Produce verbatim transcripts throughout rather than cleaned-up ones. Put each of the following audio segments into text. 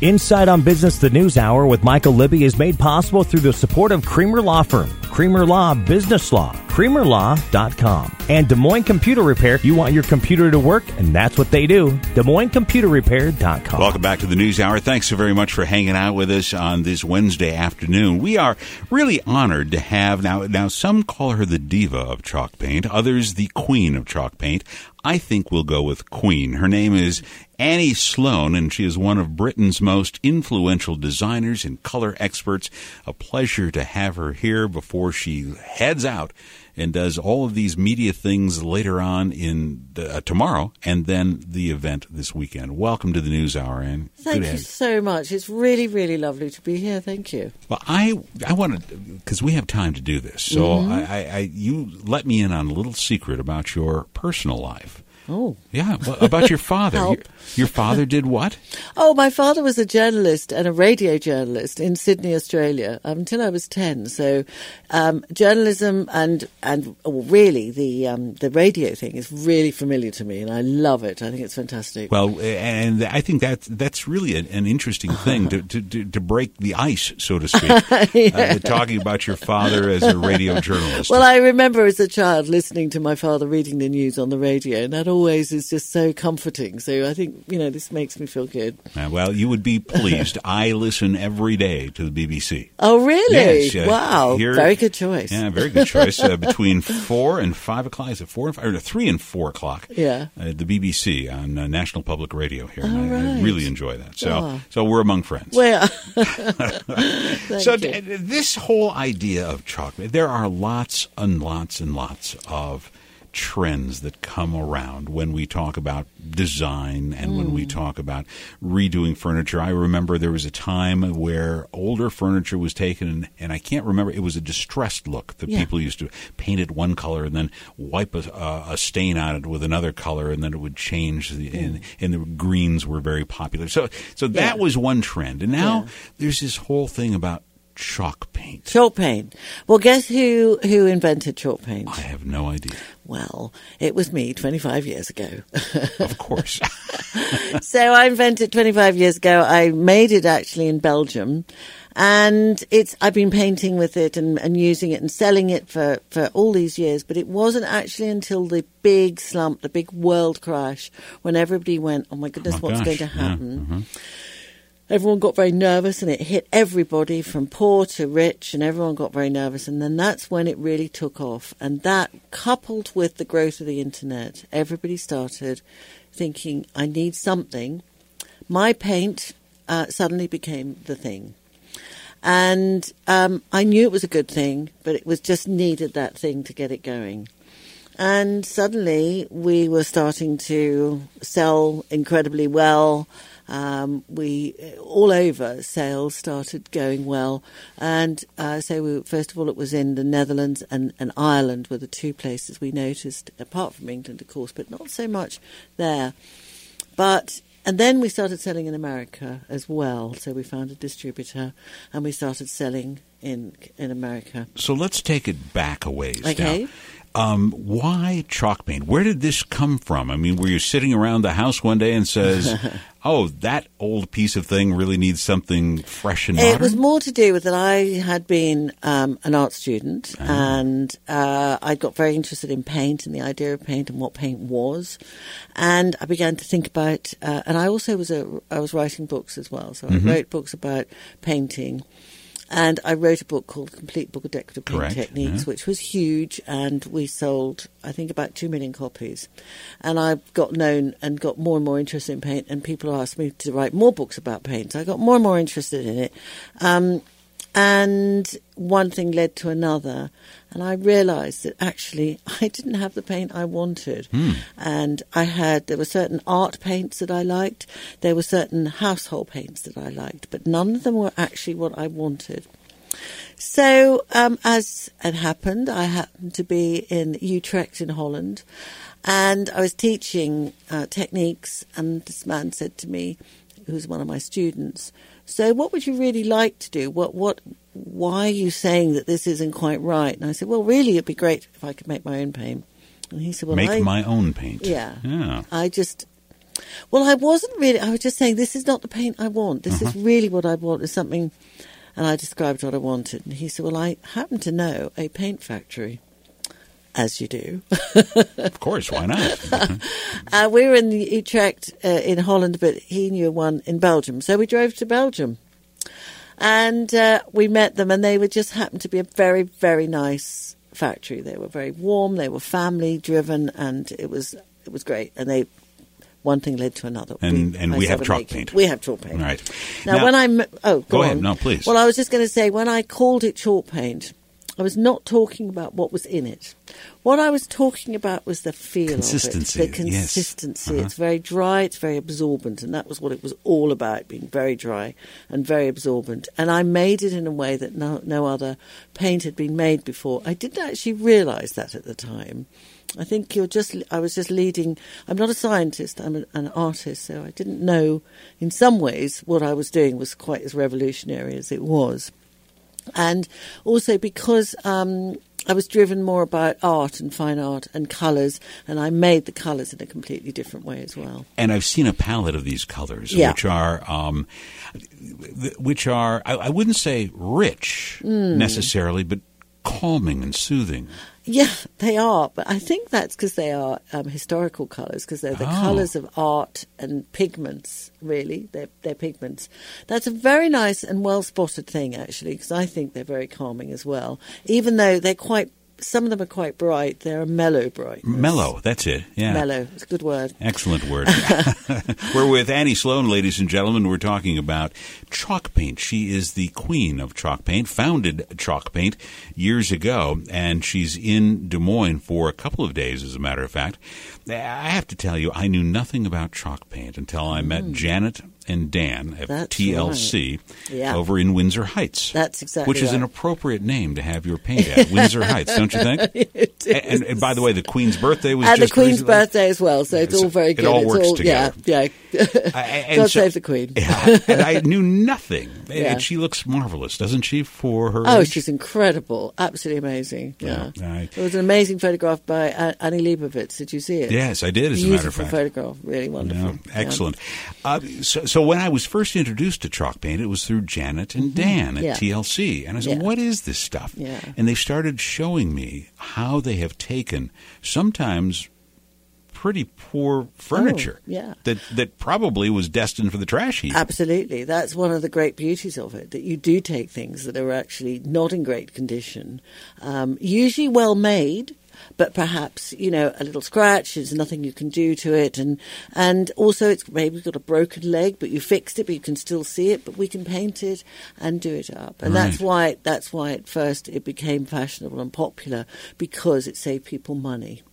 Inside on Business, the News Hour with Michael Libby is made possible through the support of Creamer Law Firm, Creamer Law Business Law, creamer law dot com, and Des Moines Computer Repair. You want your computer to work, and that's what they do. Des Moines Computer Repair dot com. Welcome back to the News Hour. Thanks so very much for hanging out with us on this Wednesday afternoon. We are really honored to have, now, now some call her the diva of chalk paint, others the queen of chalk paint. I think we'll go with queen. Her name is Annie Sloan, and she is one of Britain's most influential designers and color experts. A pleasure to have her here before she heads out and does all of these media things later on in uh, tomorrow, and then the event this weekend. Welcome to the News Hour, Anne. Thank you so much. It's really, really lovely to be here. Thank you. Well, I I want to, because we have time to do this, so mm-hmm. I, I, I you let me in on a little secret about your personal life. Oh. Yeah, well, about your father. your, your father did what? Oh, my father was a journalist and a radio journalist in Sydney, Australia, um, until I was ten. So um, journalism and, and oh, really the um, the radio thing is really familiar to me, and I love it. I think it's fantastic. Well, and I think that that's really an, an interesting thing to, to, to break the ice, so to speak, yeah. uh, talking about your father as a radio journalist. Well, I remember as a child listening to my father reading the news on the radio, and that always is just so comforting. So I think, you know, this makes me feel good. Uh, well, you would be pleased. I listen every day to the B B C. Oh, really? Yes. Uh, wow. Here, very good choice. Yeah, very good choice. Uh, between four and five o'clock. Is it four and five? Or three and four o'clock. Yeah. Uh, the B B C on uh, National Public Radio here. Oh, and I, right. I really enjoy that. So, oh. so we're among friends. Well, so d- this whole idea of chocolate, there are lots and lots and lots of trends that come around when we talk about design and mm. when we talk about redoing furniture. I remember there was a time where older furniture was taken, and, and I can't remember, it was a distressed look that yeah. people used to paint it one color and then wipe a, uh, a stain on it with another color, and then it would change, the, mm. and, and the greens were very popular. So, so that yeah. was one trend. And now yeah. there's this whole thing about chalk paint. Chalk paint. Well, guess who who invented chalk paint? I have no idea. Well, it was me twenty-five years ago. Of course. So I invented twenty-five years ago. I made it actually in Belgium. And it's I've been painting with it and, and using it and selling it for, for all these years. But it wasn't actually until the big slump, the big world crash, when everybody went, oh, my goodness, oh my what's gosh. going to happen? Yeah. Mm-hmm. Everyone got very nervous, and it hit everybody from poor to rich, and everyone got very nervous. And then that's when it really took off. And that, coupled with the growth of the internet, everybody started thinking, I need something. My paint uh, suddenly became the thing. And um, I knew it was a good thing, but it was just needed that thing to get it going. And suddenly we were starting to sell incredibly well. Um, we all over sales started going well, and uh, so we, first of all it was in the Netherlands and, and Ireland were the two places we noticed, apart from England of course, but not so much there. But and then we started selling in America as well. So we found a distributor and we started selling in in America. So let's take it back a ways. Okay. Now. Um, why chalk paint? Where did this come from? I mean, were you sitting around the house one day and says, oh, that old piece of thing really needs something fresh and modern? It was more to do with that I had been um, an art student oh. and uh, I got very interested in paint and the idea of paint and what paint was. And I began to think about, uh, and I also was a, I was writing books as well. So mm-hmm. I wrote books about painting. And I wrote a book called Complete Book of Decorative Paint Correct. Techniques, yeah. which was huge, and we sold, I think, about two million copies. And I got known and got more and more interested in paint, and people asked me to write more books about paint. So I got more and more interested in it. Um, and one thing led to another, and I realised that actually I didn't have the paint I wanted. Mm. And I had, there were certain art paints that I liked, there were certain household paints that I liked, but none of them were actually what I wanted. So, um, as it happened, I happened to be in Utrecht in Holland, and I was teaching uh, techniques, and this man said to me, who was one of my students, so what would you really like to do? What, what, why are you saying that this isn't quite right? And I said, well, really, it'd be great if I could make my own paint. And he said, well, make I, my own paint. Yeah. Yeah. I just, Well, I wasn't really. I was just saying, this is not the paint I want. This uh-huh. is really what I want. Is something, and I described what I wanted. And he said, "Well, I happen to know a paint factory." As you do. Of course, why not? uh, we were in the Utrecht uh, in Holland, but he knew one in Belgium. So we drove to Belgium. And uh, we met them, and they were just happened to be a very, very nice factory. They were very warm, they were family-driven, and it was it was great. And they one thing led to another. And, we, and we have chalk paint. We have chalk paint. Right. Now, now when I'm... Oh, go, go on. ahead. No, please. Well, I was just going to say, when I called it chalk paint, I was not talking about what was in it. What I was talking about was the feel consistency, of it. The consistency. Yes. Uh-huh. It's very dry, it's very absorbent, and that was what it was all about, being very dry and very absorbent. And I made it in a way that no, no other paint had been made before. I didn't actually realise that at the time. I think you're just, I was just leading, I'm not a scientist, I'm an, an artist, so I didn't know, in some ways, what I was doing was quite as revolutionary as it was. And also because um, I was driven more about art and fine art and colours, and I made the colours in a completely different way as well. And I've seen a palette of these colours, yeah. which are, um, which are, I, I wouldn't say rich mm. necessarily, but calming and soothing. Yeah, they are, but I think that's because they are um, historical colours, because they're the oh. colours of art and pigments, really. They're, they're pigments. That's a very nice and well-spotted thing, actually, because I think they're very calming as well, even though they're quite... Some of them are quite bright. They're a mellow brightness. Mellow, that's it. Yeah, mellow. It's a good word. Excellent word. We're with Annie Sloan, ladies and gentlemen. We're talking about chalk paint. She is the queen of chalk paint, founded chalk paint years ago, and she's in Des Moines for a couple of days, as a matter of fact. I have to tell you, I knew nothing about chalk paint until I met mm. Janet and Dan at That's T L C right. yeah. over in Windsor Heights. That's exactly Which is right. an appropriate name to have your paint at, Windsor Heights, don't you think? It is. And, and by the way, the Queen's birthday was and just the Queen's recently. birthday as well, so it's So all very good. It all it's works all, together. Yeah, yeah. I, God so, save the Queen. Yeah, and I knew nothing. Yeah. And she looks marvelous, doesn't she, for her Oh, age? she's incredible. Absolutely amazing. Yeah. yeah I, There was an amazing photograph by Annie Leibovitz. Did you see it? Yes, I did, as Beautiful a matter of fact. photograph. Really wonderful. Yeah, excellent. Yeah. Uh, so, so when I was first introduced to chalk paint, it was through Janet and Dan at yeah. T L C. And I said, yeah. what is this stuff? Yeah. And they started showing me how they have taken sometimes pretty poor furniture oh, yeah. that, that probably was destined for the trash heap. Absolutely. That's one of the great beauties of it, that you do take things that are actually not in great condition, um, usually well made, but perhaps, you know, a little scratch, there's nothing you can do to it. And and also it's maybe got a broken leg, but you fixed it, but you can still see it, but we can paint it and do it up. And right. that's why that's why at first it became fashionable and popular, because it saved people money.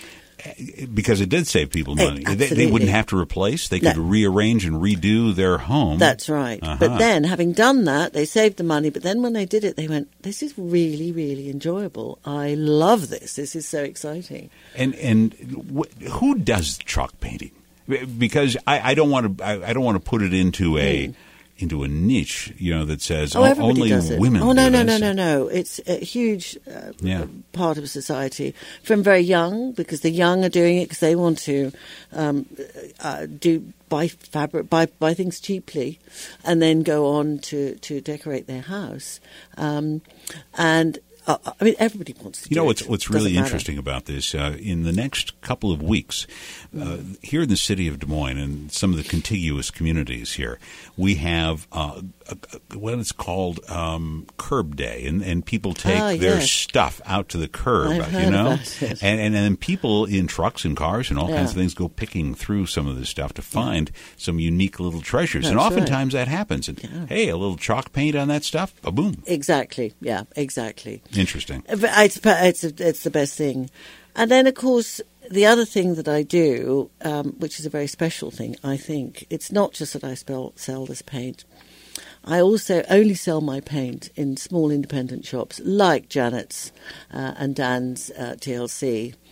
Because it did save people money. Hey, they, they wouldn't have to replace. They could no. rearrange and redo their home. That's right. Uh-huh. But then, having done that, they saved the money. But then when they did it, they went, this is really, really enjoyable. I love this. This is so exciting. And and wh- who does chalk painting? Because I, I don't want to I, I don't want to put it into a... Mm. into a niche, you know, that says oh, oh, everybody only does it. women Oh, no, do no, this. no, no, no. It's a huge uh, yeah. part of society from very young, because the young are doing it because they want to um, uh, do buy fabric, buy buy things cheaply, and then go on to, to decorate their house. Um, and Uh, I mean, everybody wants to You do know, it. what's, what's Doesn't really matter. interesting about this, uh, in the next couple of weeks, uh, here in the city of Des Moines and some of the contiguous communities here, we have uh, a, a, what it's called um, Curb Day, and, and people take Ah, their yes. stuff out to the curb, I've you heard know? about it. And, and then people in trucks and cars and all Yeah. kinds of things go picking through some of this stuff to find some unique little treasures. and That's oftentimes that happens. And, Yeah. hey, a little chalk paint on that stuff, ba-boom. Exactly. Yeah, exactly. Interesting. But It's, it's, it's the best thing. And then, of course, the other thing that I do, um, which is a very special thing, I think, it's not just that I spell, sell this paint. I also only sell my paint in small independent shops like Janet's uh, and Dan's uh, T L C.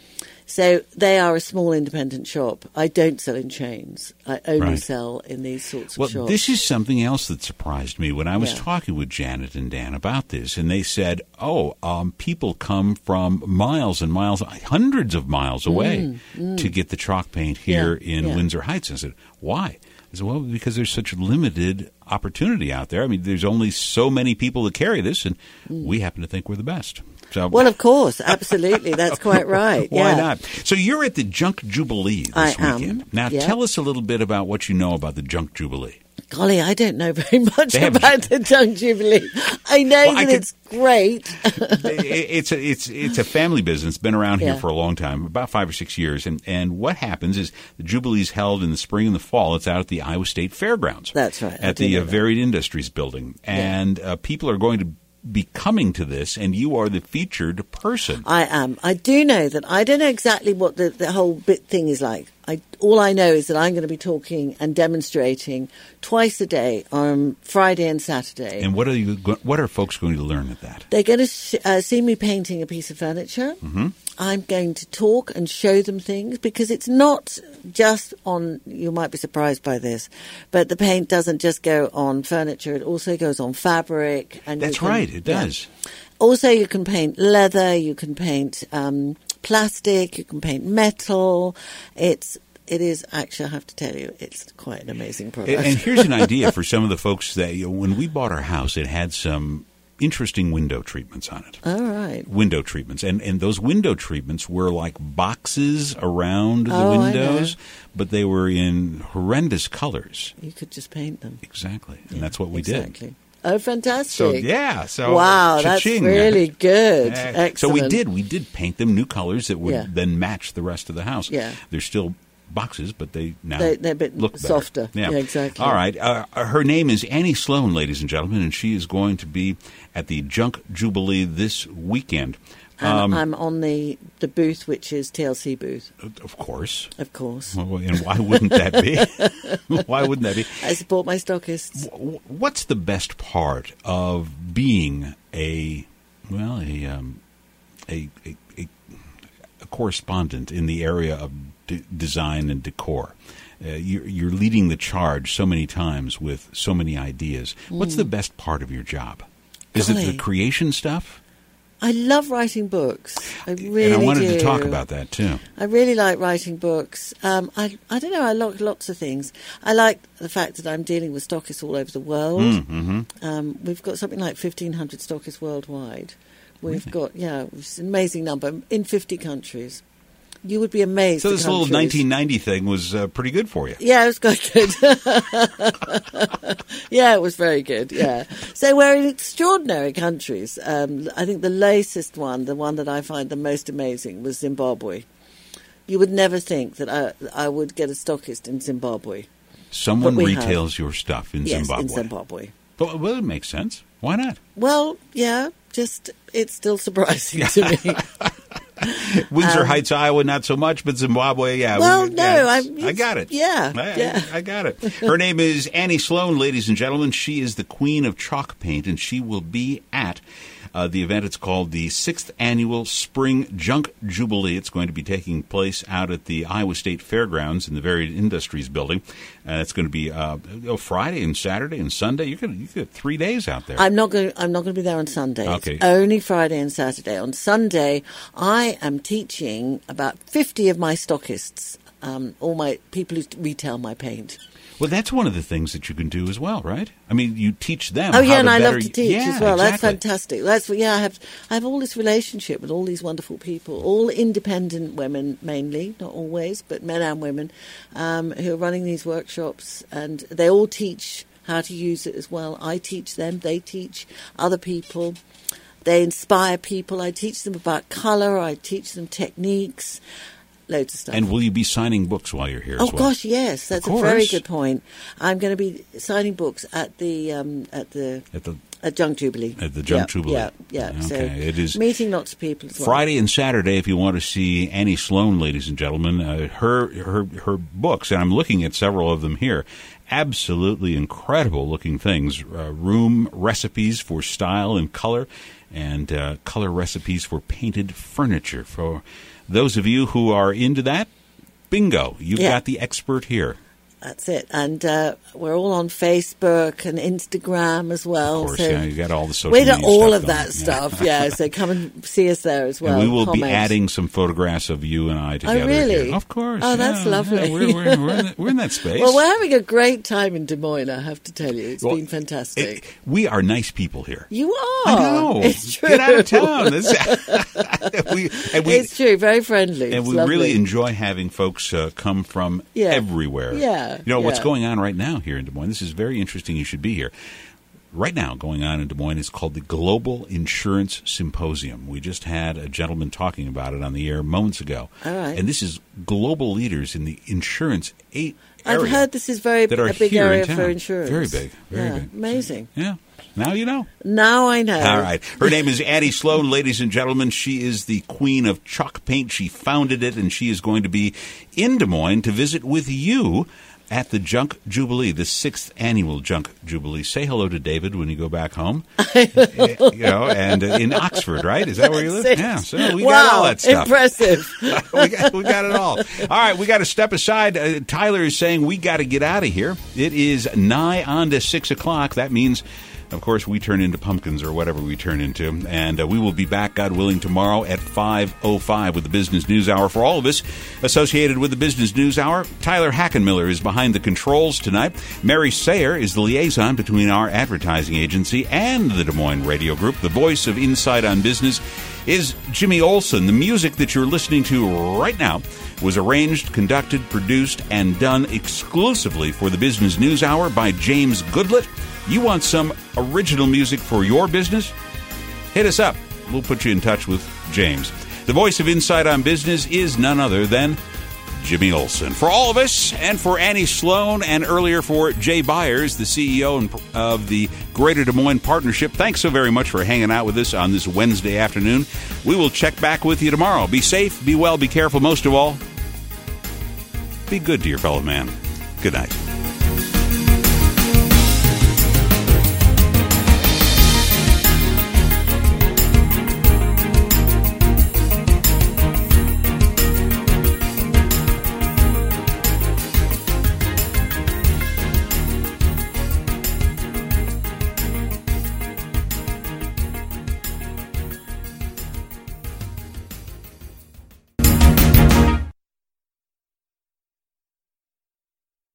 So they are a small independent shop. I don't sell in chains. I only Right. sell in these sorts of Well, shops. this is something else that surprised me when I was Yeah. talking with Janet and Dan about this, and they said, "Oh, um, people come from miles and miles, hundreds of miles away, to get the chalk paint here Yeah, in yeah. Windsor Heights." I said, "Why?" I said, "Well, because there's such limited opportunity out there. I mean, there's only so many people that carry this, and we happen to think we're the best." So, Well, of course, absolutely. That's quite right. why yeah. not? So you're at the Junk Jubilee this I am, weekend. Now, yeah. tell us a little bit about what you know about the Junk Jubilee. Golly, I don't know very much They have- about the Junk Jubilee. I know Well, I that could- it's great. It- it's a it's it's a family business. Been around here Yeah. for a long time, about five or six years. And and what happens is the Jubilee's held in the spring and the fall. It's out at the Iowa State Fairgrounds. That's right, I At do the know uh, that. Varied Industries building, and uh, people are going to be coming to this, and you are the featured person. I am. I do know that. I don't know exactly what the, the whole bit thing is like. I, all I know is that I'm going to be talking and demonstrating twice a day on Friday and Saturday. And what are you? go- What are folks going to learn at that? They're going to sh- uh, see me painting a piece of furniture. Mm-hmm. I'm going to talk and show them things because it's not just on, you might be surprised by this, but the paint doesn't just go on furniture. It also goes on fabric. And you That's can- right. It yeah. does. Also, you can paint leather, you can paint um, plastic, you can paint metal. It's It is actually, I have to tell you, it's quite an amazing product. And, and here's an idea for some of the folks that, you know, when we bought our house, it had some interesting window treatments on it. All right. Window treatments. And and those window treatments were like boxes around the Oh, I windows, know. but they were in horrendous colors. You could just paint them. Exactly. And Yeah, that's what we exactly. did. Oh, fantastic. So, yeah. So, wow, that's cha-ching. really good. Uh, Excellent. So we did. We did paint them new colors that would Yeah. then match the rest of the house. Yeah. They're still boxes, but they now They- they're a bit look better. softer. Yeah, exactly. All right. Uh, her name is Annie Sloan, ladies and gentlemen, and she is going to be at the Junk Jubilee this weekend. And Um, I'm on the, the booth, which is T L C booth, of course. of course. Well, and why wouldn't that be? Why wouldn't that be? I support my stockists. W- What's the best part of being a well a um, a, a, a a correspondent in the area of d- design and decor? Uh, you're, you're leading the charge so many times with so many ideas. What's the best part of your job? Is it the Golly. creation stuff? I love writing books. I really and I wanted do. to talk about that too. I really like writing books. Um, I I don't know. I like lots of things. I like the fact that I'm dealing with stockists all over the world. Mm-hmm. Um, we've got something like fifteen hundred stockists worldwide. We've Really? got yeah, it's an amazing number in fifty countries. You would be amazed. So the this little countries. nineteen ninety thing was uh, pretty good for you. Yeah, it was quite good. Yeah, it was very good. Yeah. So we're in extraordinary countries. Um, I think the latest one, the one that I find the most amazing, was Zimbabwe. You would never think that I, I would get a stockist in Zimbabwe. Someone What we have. retails your stuff in yes, Zimbabwe. in Zimbabwe. Well, well, it makes sense. Why not? Well, yeah, just it's still surprising to me. Windsor Heights, Iowa, not so much, but Zimbabwe, yeah. Um, Well, we- no, yeah, I, it's- I got it. Yeah, I, yeah. I, I got it. Her name is Annie Sloan, ladies and gentlemen. She is the queen of chalk paint, and she will be at uh, the event. It's called the sixth Annual Spring Junk Jubilee. It's going to be taking place out at the Iowa State Fairgrounds in the Varied Industries building. Uh, it's going to be uh, oh, Friday and Saturday and Sunday. You could you could have three days out there. I'm not going. I'm not going to be there on Sunday. Okay. It's only Friday and Saturday. On Sunday, I am teaching about fifty of my stockists, um, all my people who retail my paint. Well, that's one of the things that you can do as well, right? I mean, you teach them. Oh how yeah, and to I better love to teach yeah, as well. That's exactly. fantastic. That's yeah. I have I have all this relationship with all these wonderful people, all independent women mainly, not always, but men and women, um, who are running these workshops, and they all teach how to use it as well. I teach them. They teach other people. They inspire people. I teach them about colour. I teach them techniques. Loads of stuff. And will you be signing books while you're here Oh as well? gosh, yes, that's Of a very course. good point. I'm going to be signing books at the um, at the At the at Junk Jubilee. At the Junk yeah, Jubilee. Yeah, yeah. So Okay, it is meeting lots of people as well. Friday and Saturday, if you want to see Annie Sloan, ladies and gentlemen, uh, her her her books, and I'm looking at several of them here. Absolutely incredible looking things. Uh, room recipes for style and color, and uh, color recipes for painted furniture. For those of you who are into that, bingo, you've Yeah. got the expert here. That's it. And uh, we're all on Facebook and Instagram as well. Of course, so yeah, you got all the social we media got all stuff of going. that stuff, yeah. So come and see us there as well. And we will Comment. be adding some photographs of you and I together. Oh, really? Here. Of course. Oh, that's yeah, lovely. yeah, we're, we're, we're, in the, we're in that space. Well, we're having a great time in Des Moines, I have to tell you. It's Well, been fantastic. It, we are nice people here. You are. I know. It's true. Get out of town. It's, we, and we, it's true. Very friendly. And It's we lovely. really enjoy having folks uh, come from Yeah. everywhere. Yeah, You know, what's yeah. going on right now here in Des Moines, this is very interesting. You should be here. Right now, going on in Des Moines is called the Global Insurance Symposium. We just had a gentleman talking about it on the air moments ago. All right. And this is global leaders in the insurance a- area. I've heard this is very that are a big here in area town. for insurance. Very big. Very yeah, big. Amazing. Yeah. Now you know. Now I know. All right. Her name is Addie Sloan, ladies and gentlemen. She is the queen of chalk paint. She founded it, and she is going to be in Des Moines to visit with you at the Junk Jubilee, the sixth annual Junk Jubilee. Say hello to David when you go back home. you know, and uh, in Oxford, right? Is that where you live? That's it. Yeah. So we wow, got all that stuff. Impressive. we, got, we got it all. All right, we got to step aside. Uh, Tyler is saying we got to get out of here. It is nigh on to six o'clock. That means, of course, we turn into pumpkins or whatever we turn into. And uh, we will be back, God willing, tomorrow at five oh five with the Business News Hour. For all of us associated with the Business News Hour, Tyler Hackenmiller is behind the controls tonight. Mary Sayer is the liaison between our advertising agency and the Des Moines Radio Group. The voice of Inside on Business is Jimmy Olsen. The music that you're listening to right now was arranged, conducted, produced, and done exclusively for the Business News Hour by James Goodlett. You want some original music for your business? Hit us up. We'll put you in touch with James. The voice of Inside on Business is none other than Jimmy Olsen. For all of us, and for Annie Sloan, and earlier for Jay Byers, the C E O of the Greater Des Moines Partnership, thanks so very much for hanging out with us on this Wednesday afternoon. We will check back with you tomorrow. Be safe, be well, be careful. Most of all, be good to your fellow man. Good night.